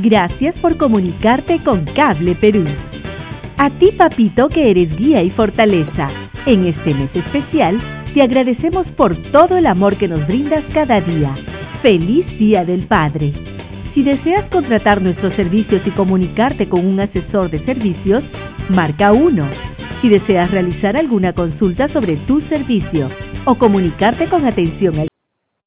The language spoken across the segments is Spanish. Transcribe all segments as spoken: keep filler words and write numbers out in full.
Gracias por comunicarte con Cable Perú. A ti, papito, que eres guía y fortaleza, en este mes especial, te agradecemos por todo el amor que nos brindas cada día. ¡Feliz Día del Padre! Si deseas contratar nuestros servicios y comunicarte con un asesor de servicios, marca uno. Si deseas realizar alguna consulta sobre tu servicio o comunicarte con atención al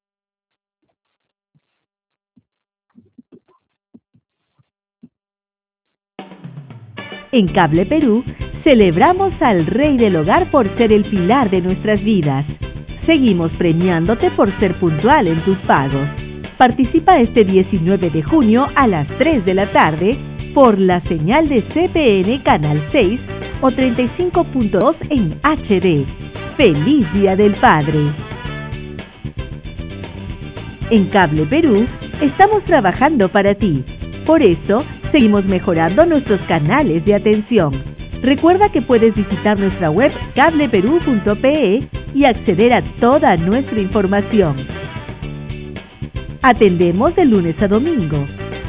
En Cable Perú, celebramos al Rey del Hogar por ser el pilar de nuestras vidas. Seguimos premiándote por ser puntual en tus pagos. Participa este diecinueve de junio a las tres de la tarde por la señal de C P N Canal seis o treinta y cinco punto dos en H D. ¡Feliz Día del Padre! En Cable Perú, estamos trabajando para ti. Por eso, seguimos mejorando nuestros canales de atención. Recuerda que puedes visitar nuestra web cable perú punto pe y acceder a toda nuestra información. Atendemos de lunes a domingo.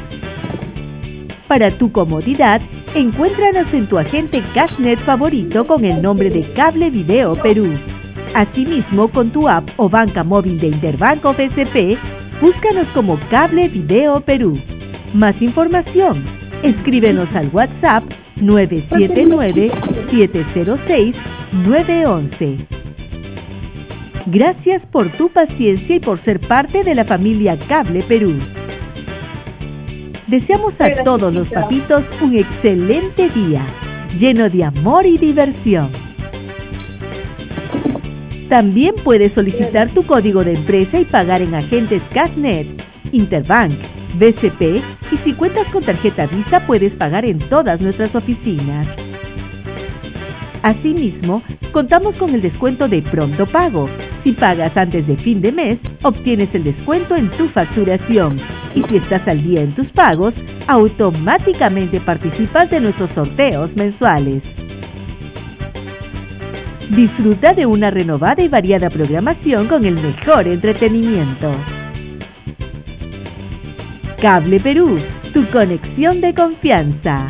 Para tu comodidad, encuéntranos en tu agente Cashnet favorito con el nombre de Cable Video Perú. Asimismo, con tu app o banca móvil de Interbank o B C P, búscanos como Cable Video Perú. Más información, escríbenos al WhatsApp nueve siete nueve, siete cero seis, nueve uno uno. Gracias por tu paciencia y por ser parte de la familia Cable Perú. Deseamos a todos los papitos un excelente día, lleno de amor y diversión. También puedes solicitar tu código de empresa y pagar en agentes Cashnet, Interbank, B C P y si cuentas con tarjeta Visa puedes pagar en todas nuestras oficinas. Asimismo, contamos con el descuento de Pronto Pago. Si pagas antes de fin de mes, obtienes el descuento en tu facturación. Y si estás al día en tus pagos, automáticamente participas de nuestros sorteos mensuales. Disfruta de una renovada y variada programación con el mejor entretenimiento. Cable Perú, tu conexión de confianza.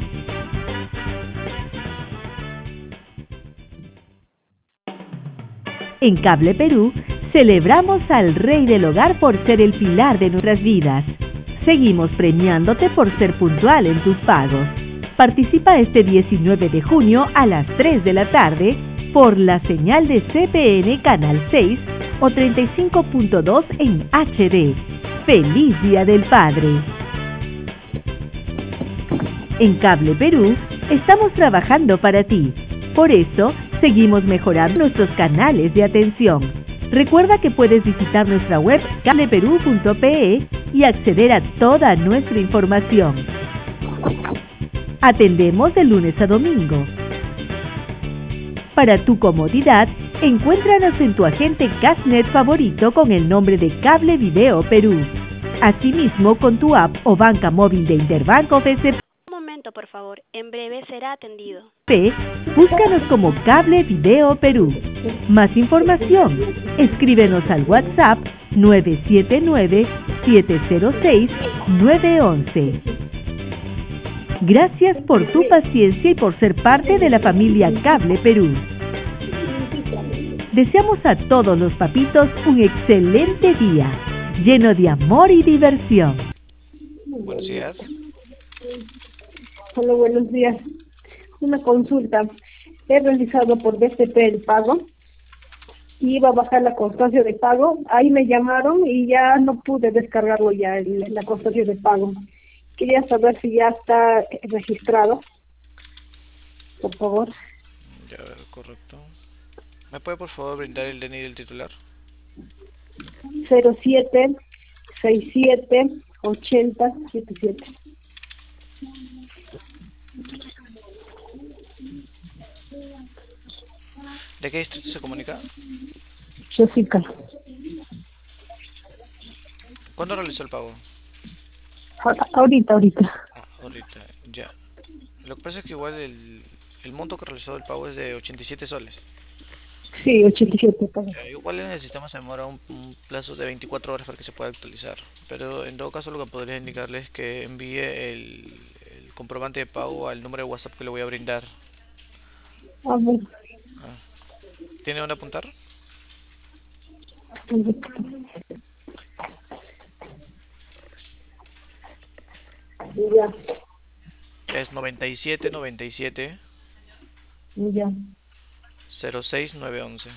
En Cable Perú, celebramos al Rey del Hogar por ser el pilar de nuestras vidas. Seguimos premiándote por ser puntual en tus pagos. Participa este diecinueve de junio a las tres de la tarde por la señal de C P N Canal seis o treinta y cinco punto dos en H D. ¡Feliz Día del Padre! En Cable Perú, estamos trabajando para ti. Por eso, seguimos mejorando nuestros canales de atención. Recuerda que puedes visitar nuestra web cable perú punto pe y acceder a toda nuestra información. Atendemos de lunes a domingo. Para tu comodidad, encuéntranos en tu agente Cashnet favorito con el nombre de Cable Video Perú. Asimismo, con tu app o banca móvil de Interbank o B C P, Un momento, por favor. En breve será atendido. búscanos como Cable Video Perú. Más información, escríbenos al WhatsApp nueve siete nueve, siete cero seis, nueve uno uno. Gracias por tu paciencia y por ser parte de la familia Cable Perú. Deseamos a todos los papitos un excelente día, lleno de amor y diversión. Buenos días. Hola, buenos días. Una consulta. He realizado por B C P el pago y iba a bajar la constancia de pago. Ahí me llamaron y ya no pude descargarlo ya, el, la constancia de pago. Quería saber si ya está registrado. Por favor. Ya, correcto. ¿Me puede por favor brindar el D N I del titular? cero siete sesenta y siete ochenta setenta y siete. ¿De qué distrito se comunica? Jessica. ¿Cuándo realizó el pago? Ahorita, ahorita. Ah, ahorita, ya. Lo que pasa es que igual el, el monto que realizó el pago es de ochenta y siete soles. Sí, ochenta y siete pago. Ya, igual en el sistema se demora un, un plazo de veinticuatro horas para que se pueda actualizar. Pero en todo caso lo que podría indicarle es que envíe el, el comprobante de pago al número de WhatsApp que le voy a brindar. A ver, Ah, ¿tiene dónde apuntar? ya, Es noventa y siete noventa y siete ya, cero seis nueve once.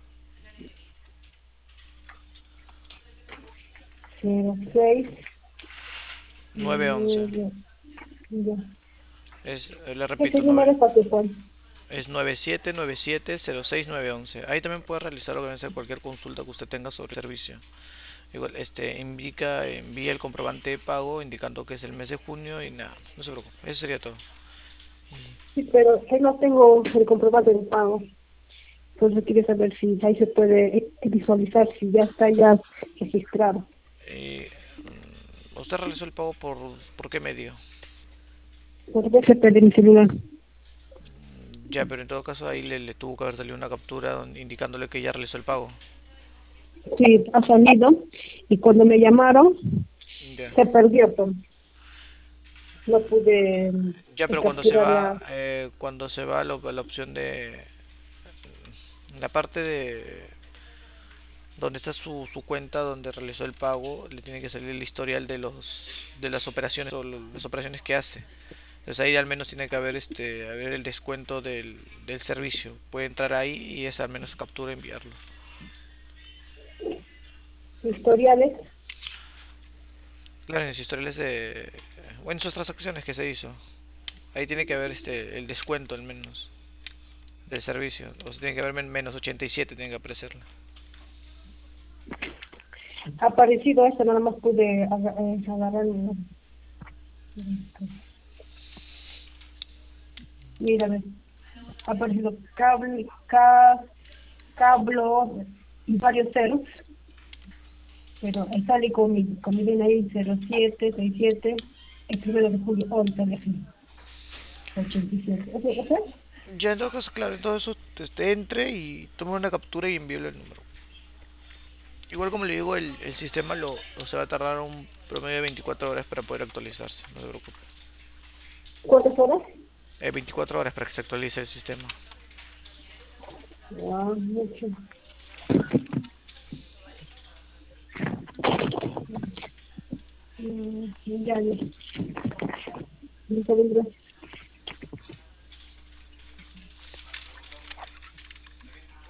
cero seis nueve once. nueve, ya. Es, eh, le Ese repito, número nove- es para tu Juan. es nueve siete nueve siete cero seis nueve once. Ahí también puede realizar obviamente cualquier consulta que usted tenga sobre el servicio. Igual, este, indica, envía el comprobante de pago indicando que es el mes de junio y nada, no se preocupe, eso sería todo. Sí, pero que no tengo el comprobante de pago. Entonces quería saber si ahí se puede eh, visualizar si ya está ya registrado. Y, mm, ¿usted realizó el pago por, por qué medio? Porque ya se pierde mi celular. Ya, pero en todo caso ahí le, le tuvo que haber salido una captura donde- indicándole que ya realizó el pago. Sí, ha salido. Y cuando me llamaron, Ya. se perdió. Pues. No pude Ya, eh, pero cuando se capturar va, la... eh, cuando se va a lo- a la opción de la parte de donde está su, su cuenta donde realizó el pago, le tiene que salir el historial de los de las operaciones o lo- las operaciones que hace. Entonces ahí al menos tiene que haber este haber el descuento del, del servicio. Puede entrar ahí y es al menos captura y enviarlo. historiales. Claro, en los historiales de bueno, en sus transacciones que se hizo. Ahí tiene que haber este el descuento al menos del servicio. O sea, tiene que haber men- menos ochenta y siete tiene que aparecerle. Ha aparecido esto, nada más pude aga- eh, agarrar. Mírame, ha aparecido cable, ca, cablo y varios ceros. Pero ahí sale con mi, con mi D N I cero siete sesenta y siete, el primero de julio, once de julio, ochenta y siete. ¿Ese, ese? Ya en todo caso, claro, en todo eso este, entre y tome una captura y envíele el número. Igual como le digo, el, el sistema lo, o se va a tardar un promedio de veinticuatro horas para poder actualizarse, no se preocupe. ¿Cuántas horas? Eh, veinticuatro horas para que se actualice el sistema. Ah, mucho. Mm, ya, ya. Muchas gracias.